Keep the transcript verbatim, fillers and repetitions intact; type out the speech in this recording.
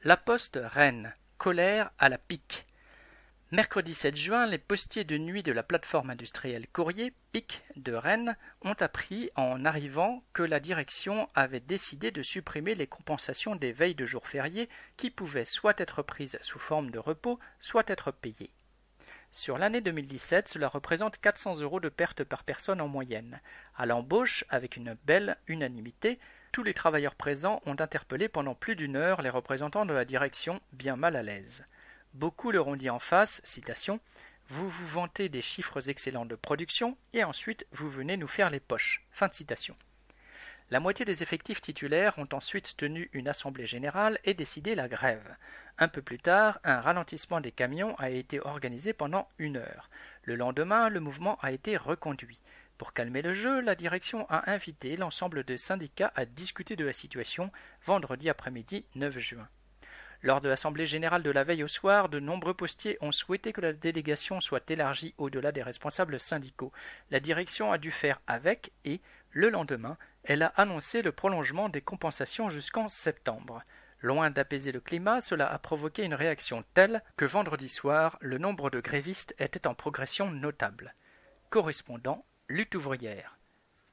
La Poste Rennes. Colère à la pique. Mercredi sept juin, les postiers de nuit de la plateforme industrielle Courrier, P I C, de Rennes, ont appris en arrivant que la direction avait décidé de supprimer les compensations des veilles de jours fériés qui pouvaient soit être prises sous forme de repos, soit être payées. Sur l'année deux mille dix-sept, cela représente quatre cents euros de perte par personne en moyenne. À l'embauche, avec une belle unanimité, tous les travailleurs présents ont interpellé pendant plus d'une heure les représentants de la direction, bien mal à l'aise. Beaucoup leur ont dit en face, citation, « Vous vous vantez des chiffres excellents de production et ensuite vous venez nous faire les poches. » Fin de citation. La moitié des effectifs titulaires ont ensuite tenu une assemblée générale et décidé la grève. Un peu plus tard, un ralentissement des camions a été organisé pendant une heure. Le lendemain, le mouvement a été reconduit. Pour calmer le jeu, la direction a invité l'ensemble des syndicats à discuter de la situation vendredi après-midi neuf juin. Lors de l'assemblée générale de la veille au soir, de nombreux postiers ont souhaité que la délégation soit élargie au-delà des responsables syndicaux. La direction a dû faire avec et, le lendemain, elle a annoncé le prolongement des compensations jusqu'en septembre. Loin d'apaiser le climat, cela a provoqué une réaction telle que vendredi soir, le nombre de grévistes était en progression notable. Correspondant, lutte ouvrière.